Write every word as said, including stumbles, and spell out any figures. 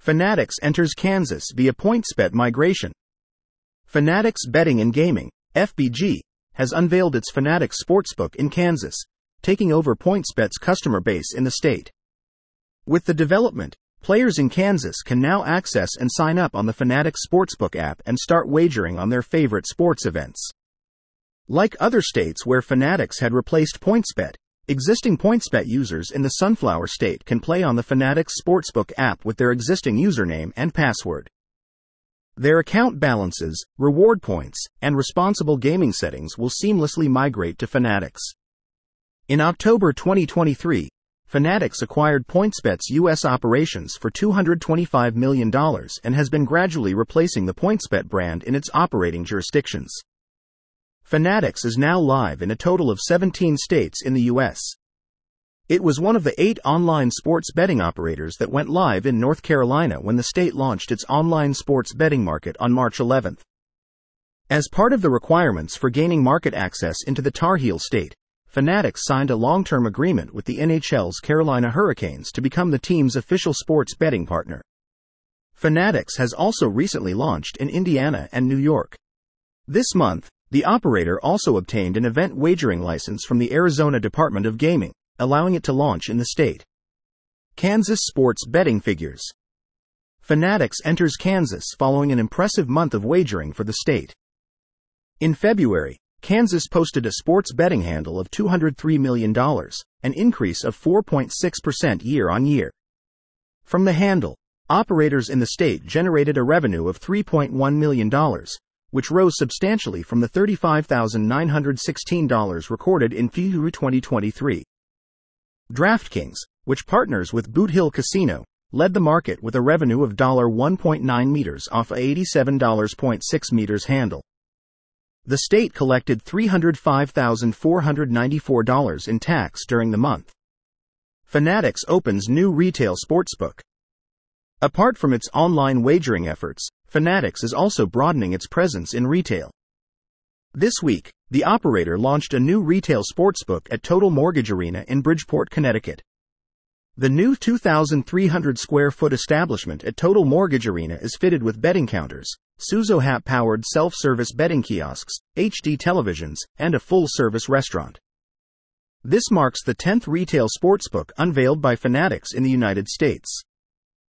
Fanatics enters Kansas via PointsBet migration. Fanatics Betting and Gaming, F B G, has unveiled its Fanatics Sportsbook in Kansas, taking over PointsBet's customer base in the state. With the development, players in Kansas can now access and sign up on the Fanatics Sportsbook app and start wagering on their favorite sports events. Like other states where Fanatics had replaced PointsBet, existing PointsBet users in the Sunflower State can play on the Fanatics Sportsbook app with their existing username and password. Their account balances, reward points, and responsible gaming settings will seamlessly migrate to Fanatics. In October twenty twenty-three, Fanatics acquired PointsBet's U S operations for two hundred twenty-five million dollars and has been gradually replacing the PointsBet brand in its operating jurisdictions. Fanatics is now live in a total of seventeen states in the U S. It was one of the eight online sports betting operators that went live in North Carolina when the state launched its online sports betting market on March eleventh. As part of the requirements for gaining market access into the Tar Heel state, Fanatics signed a long-term agreement with the N H L's Carolina Hurricanes to become the team's official sports betting partner. Fanatics has also recently launched in Indiana and New York. This month, the operator also obtained an event wagering license from the Arizona Department of Gaming, allowing it to launch in the state. Kansas sports betting figures. Fanatics enters Kansas following an impressive month of wagering for the state. In February, Kansas posted a sports betting handle of two hundred three million dollars, an increase of four point six percent year-on-year. From the handle, operators in the state generated a revenue of three point one million dollars, which rose substantially from the thirty-five thousand nine hundred sixteen dollars recorded in February twenty twenty-three. DraftKings, which partners with Boot Hill Casino, led the market with a revenue of one point nine meters off a eighty-seven point six meters handle. The state collected three hundred five thousand four hundred ninety-four dollars in tax during the month. Fanatics opens new retail sportsbook. Apart from its online wagering efforts, Fanatics is also broadening its presence in retail. This week, the operator launched a new retail sportsbook at Total Mortgage Arena in Bridgeport, Connecticut. The new two thousand three hundred square foot establishment at Total Mortgage Arena is fitted with betting counters, Suzo app-powered self-service betting kiosks, H D televisions, and a full-service restaurant. This marks the tenth retail sportsbook unveiled by Fanatics in the United States.